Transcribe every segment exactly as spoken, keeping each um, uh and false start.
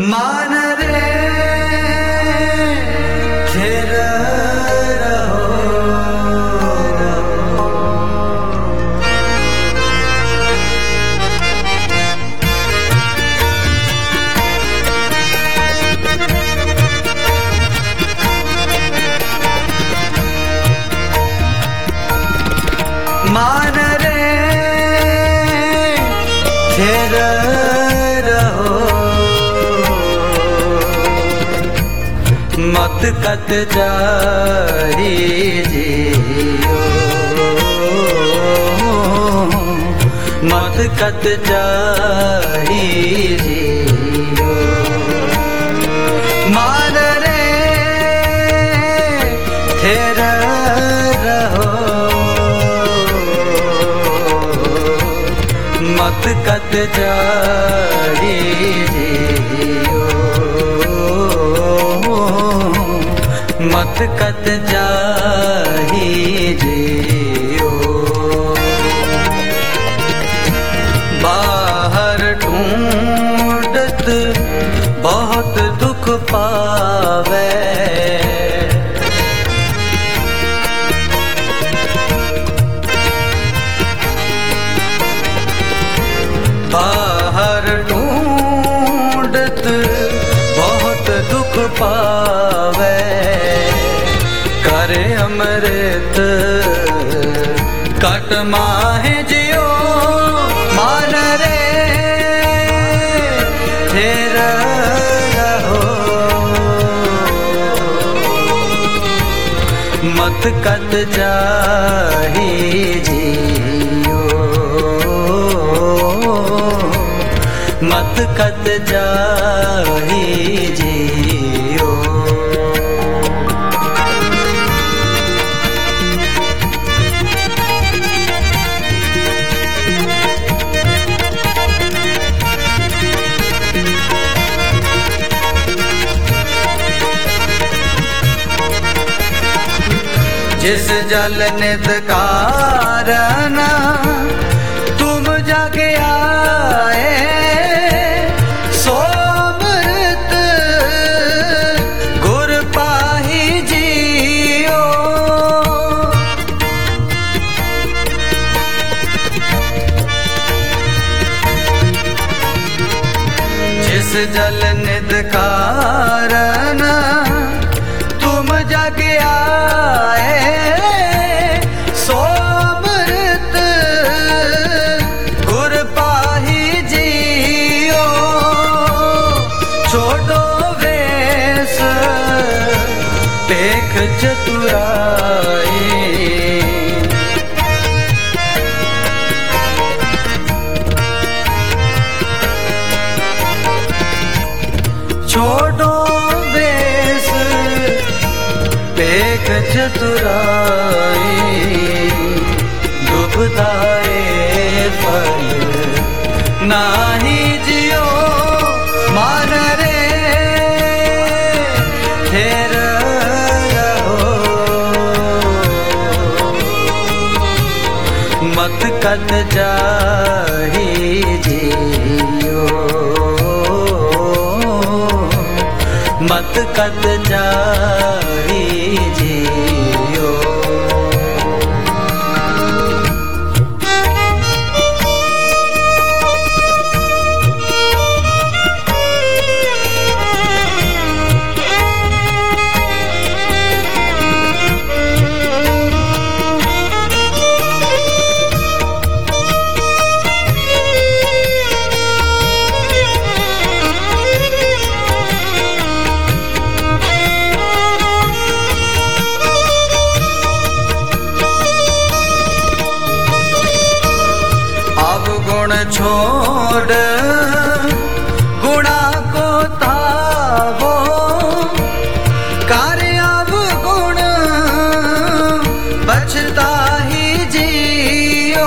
मान रे फिर रहो, मान रे फिर रहो, मत कत जारी जियो, मत कत जारी जियो। मान रे फिर रहो, मत कत जारी जियो, मत कत जाही जियो। बाहर ढूंढत बहुत दुख पावे, बाहर ढूंढत बहुत दुख पावे, करे अमृत कट माहे जियो। मान रे फिर रहो, मत कत जाही जियो, मत कत जाही जियो। जिस जल नित कारण तुम जग आए, सो अमृत गुर पाही जियो। जिस जल नित कारण तुम जग आए, सो अमृत गुर पाही जियो। छोड़ो वेश देख चतुराई, छोड़ो वेश देख चतुराई, दुबदाए फल नाही जियो। मान रे फिर रहो, मत कत जाही जियो, मत कत जाही जियो। छोड़ गुणा को तावो, कार्य अब गुण बचता ही जियो।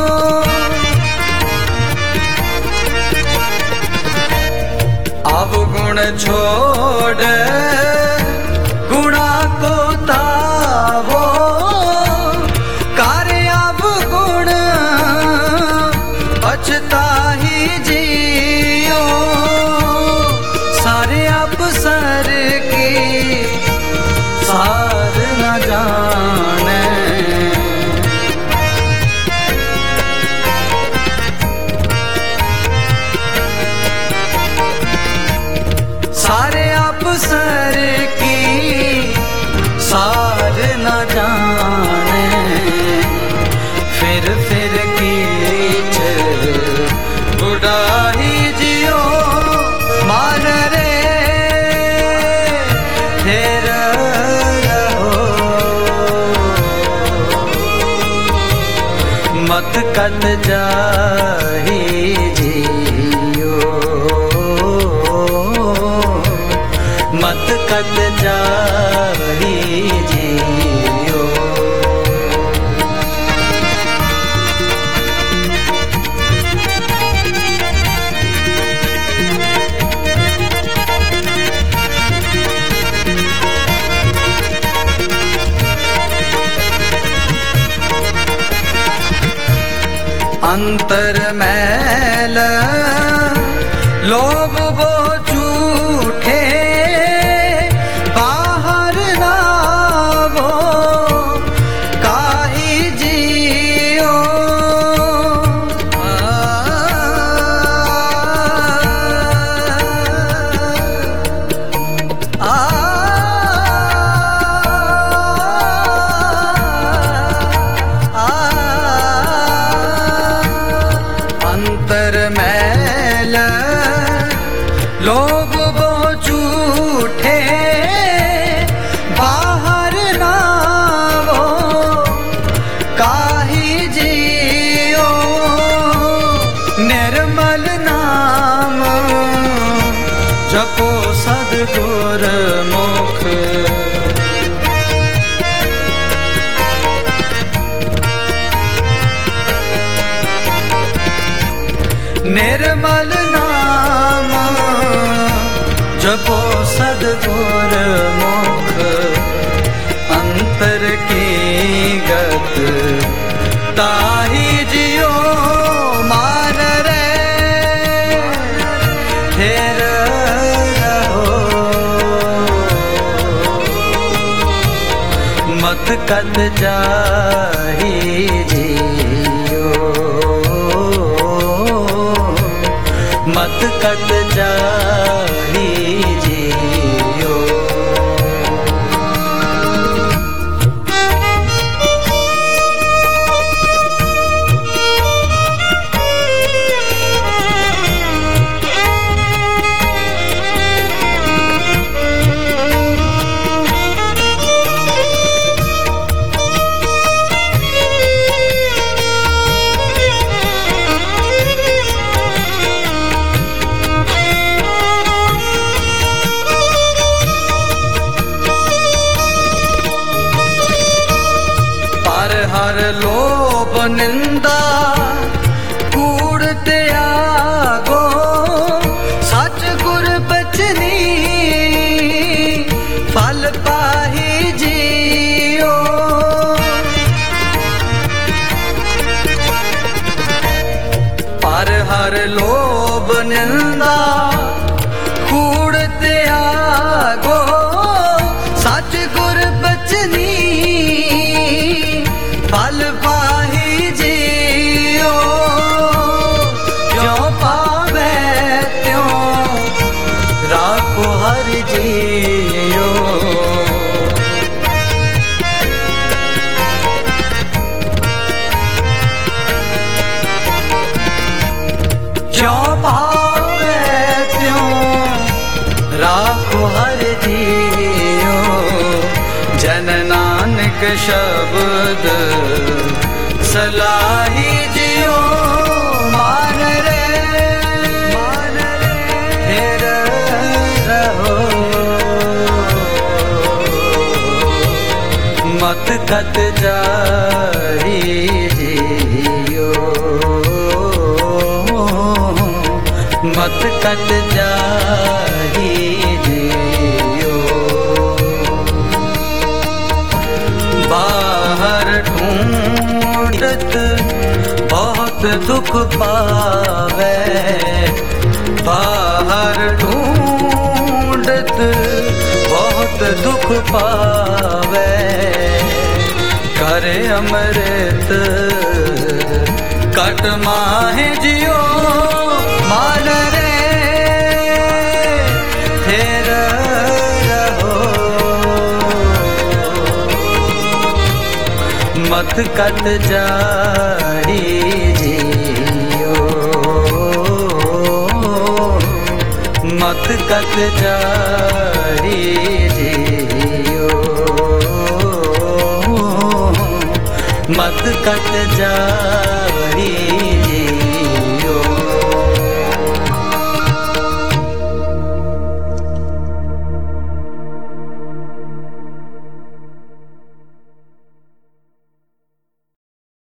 अब गुण छोड़ गुणा को तावो, कार्य अब गुण बचता ही जियो। मत कत जाही जियो, मत कत जाही जियो। अंतर मैल लोभ वो झूठे, बाहर ना वो काहि जियो। आ, आ, अंतर मैल लोभ वो झूठे, बाहर ना वो काहि जियो। निर्मल नाम जपो सद्गुर मुख, निर्मल नाम जपो सद्गुर मुख। अंतर की गत ताहि जियो, मान रे फिर रहो। मत कत जाही जियो, मत कत जाही जियो। हर लोभ निंदा कूड़ त्यागो, सच गुर बचनी फल पाहि जियो। पर हर लोभ निंदा कूड़ त्यागो, सच गुर बचनी फल पाहि जियो। जो पावे त्यों राखो हर जियो। जो पावे त्यों राखो हर जियो। जन नानक शब्द सलाही जियो, मान रे मान रे फिर रहो। मत कत जाही जियो, मत कत जाही जियो। बाहर ढूंढत बहुत दुख पावे, बाहर ढूंढत बहुत दुख पावे। करे अमृत कट माहे जियो, मान रे फिर रहो। मत कत जाही जियो, मत कत जाही जियो, मत कत जा।